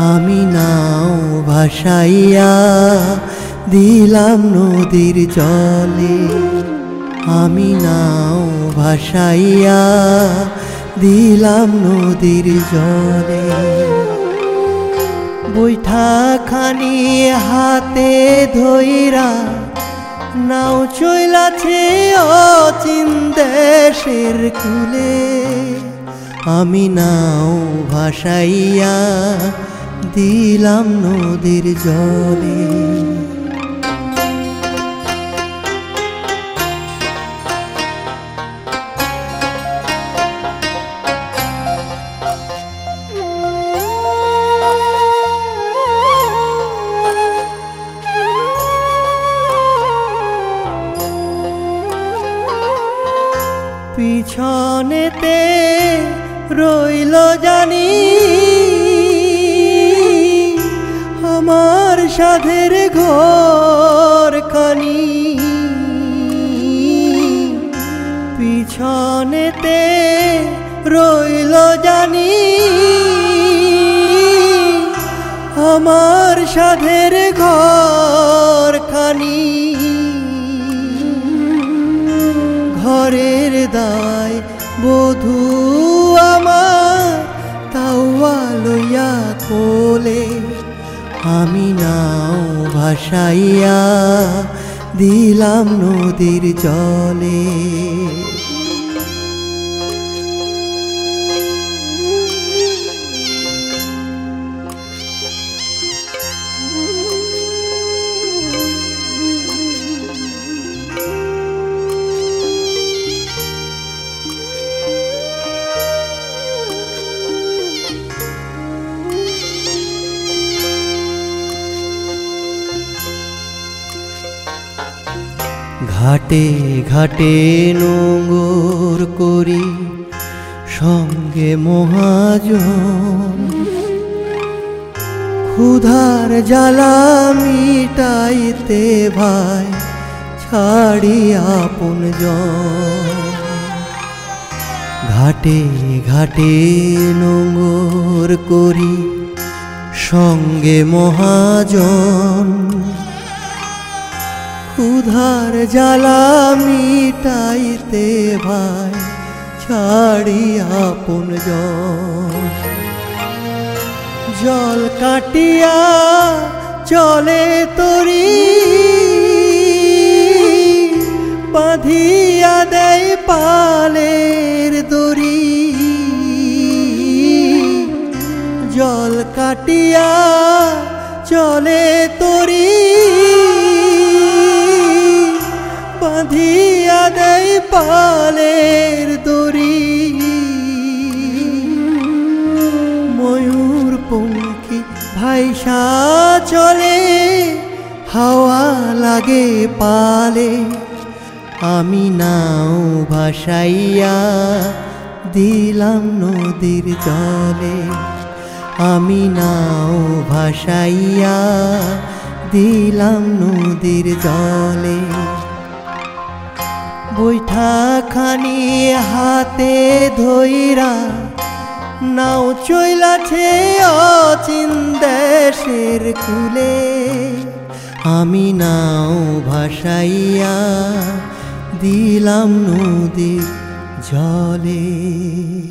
আমি নাও ভাসাইয়া দিলাম নদীর জলে। আমি নাও ভাসাইয়া দিলাম নদীর জলে। বৈঠাখানি হাতে ধইরা নাও চইলাছে অচিন দেশের কূলে। আমি নাও ভাসাইয়া দিলাম নদীর জলে। পিছনেতে রইল জানি আমার সাধের ঘরখানি। পিছনেতে রইল জানি আমার সাধের ঘরখানি। ঘরের দায় বধূ আমার তাওয়া লইয়া কোলে। আমি নাও ভাসাইয়া দিলাম নদীর জলে। ঘাটে ঘাটে নোঙর করি সঙ্গে মহাজন। ক্ষুধার জ্বালা মিটাইতে ভাই ছাড়ি আপনজন। ঘাটে ঘাটে নোঙর করি সঙ্গে মহাজন। ক্ষুধার জ্বালা মিটাইতে ভাই ছাড়ি আপনজন। জল কাটিয়া চলে তরি বাঁধিয়া দেয় পালের দড়ি। জল কাটিয়া চলে তরি বাঁধিয়া দেয় পালের দড়ি। ময়ূর পঙ্খী ভাইসা চলে হাওয়া লাগে পালে। আমি নাও ভাসাইয়া দিলাম নদীর জলে। আমি নাও ভাসাইয়া দিলাম নদীর জলে। বৈঠাখানি হাতে ধইরা নাও চইলাছে অচিন দেশের কূলে। আমি নাও ভাসাইয়া দিলাম নদীর জলে।